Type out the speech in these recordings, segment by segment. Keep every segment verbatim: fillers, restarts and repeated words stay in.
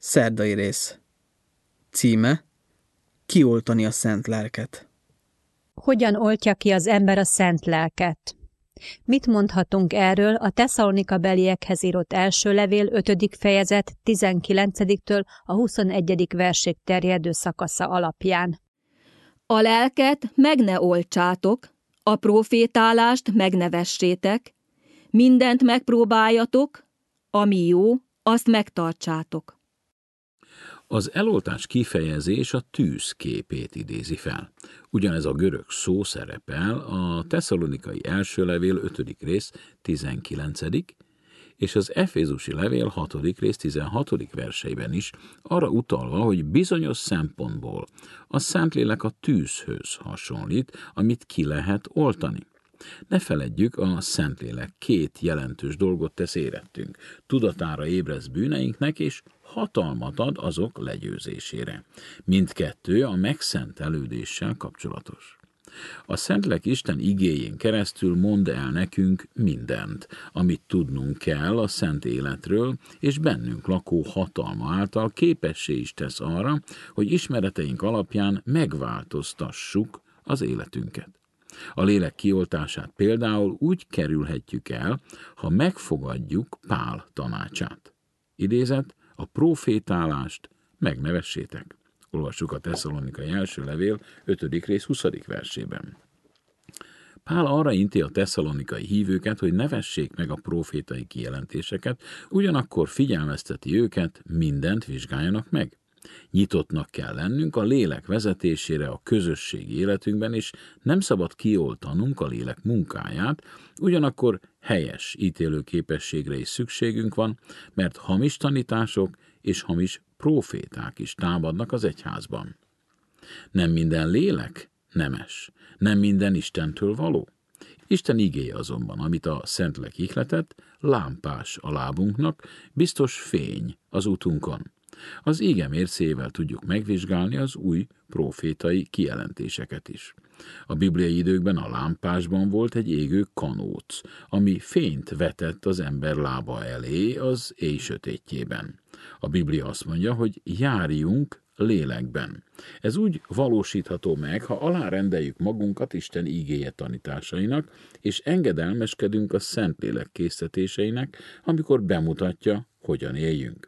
Szerdai rész. Címe: Kioltani a szent lelket. Hogyan oltja ki az ember a szent lelket? Mit mondhatunk erről a Tesszalonika-beliekhez írott első levél ötödik fejezet tizenkilencediktől a huszonegyedik versig terjedő szakasza alapján? A lelket meg ne oltsátok, a profétálást meg ne vessétek, mindent megpróbáljatok, ami jó, azt megtartsátok. Az eloltás kifejezés a tűz képét idézi fel. Ugyanez a görög szó szerepel a Tesszalonikai első levél ötödik rész tizenkilencedik és az Efézusi levél hatodik rész tizenhatodik verseiben is, arra utalva, hogy bizonyos szempontból a Szentlélek a tűzhöz hasonlít, amit ki lehet oltani. Ne feledjük, a Szentlélek két jelentős dolgot tesz érettünk. Tudatára ébresz bűneinknek, és hatalmat ad azok legyőzésére. Mindkettő a megszentelődéssel kapcsolatos. A Szentlélek Isten igéjén keresztül mond el nekünk mindent, amit tudnunk kell a szent életről, és bennünk lakó hatalma által képessé is tesz arra, hogy ismereteink alapján megváltoztassuk az életünket. A lélek kioltását például úgy kerülhetjük el, ha megfogadjuk Pál tanácsát. Idézet: a profétálást megnevessétek. Olvassuk a Tesszalonikai első levél ötödik rész huszadik versében. Pál arra inti a tesszalonikai hívőket, hogy ne vessék meg a profétai kijelentéseket, ugyanakkor figyelmezteti őket, mindent vizsgáljanak meg. Nyitottnak kell lennünk a lélek vezetésére a közösségi életünkben, és nem szabad kioltanunk a lélek munkáját, ugyanakkor helyes ítélőképességre is szükségünk van, mert hamis tanítások és hamis próféták is támadnak az egyházban. Nem minden lélek nemes, nem minden Istentől való. Isten igéje azonban, amit a Szentlélek ihletett, lámpás a lábunknak, biztos fény az útunkon. Az íge mércéjével tudjuk megvizsgálni az új prófétai kijelentéseket is. A bibliai időkben a lámpásban volt egy égő kanóc, ami fényt vetett az ember lába elé az éj sötétjében. A Biblia azt mondja, hogy járjunk lélekben. Ez úgy valósítható meg, ha alárendeljük magunkat Isten igéje tanításainak, és engedelmeskedünk a Szentlélek késztetéseinek, amikor bemutatja, hogyan éljünk.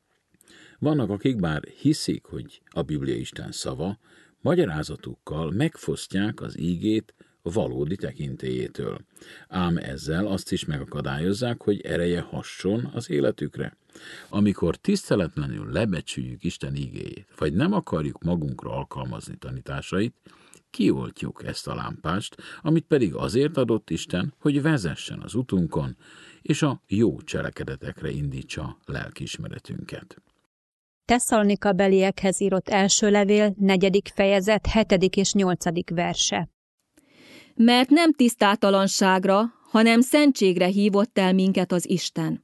Vannak, akik bár hiszik, hogy a Biblia Isten szava, magyarázatukkal megfosztják az ígét valódi tekintélyétől. Ám ezzel azt is megakadályozzák, hogy ereje hasson az életükre. Amikor tiszteletlenül lebecsüljük Isten ígéjét, vagy nem akarjuk magunkra alkalmazni tanításait, kioltjuk ezt a lámpást, amit pedig azért adott Isten, hogy vezessen az utunkon, és a jó cselekedetekre indítsa lelkiismeretünket. Tesszalonika-beliekhez írott első levél negyedik fejezet hetedik és nyolcadik verse. Mert nem tisztátalanságra, hanem szentségre hívott el minket az Isten.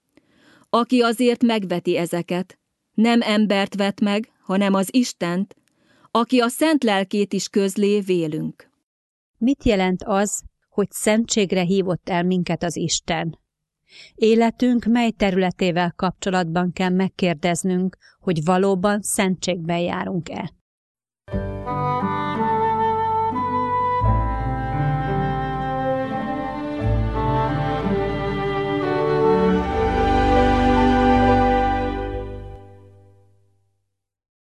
Aki azért megveti ezeket, nem embert vet meg, hanem az Istent, aki a szent lelkét is közlé vélünk. Mit jelent az, hogy szentségre hívott el minket az Isten? Életünk mely területével kapcsolatban kell megkérdeznünk, hogy valóban szentségben járunk-e?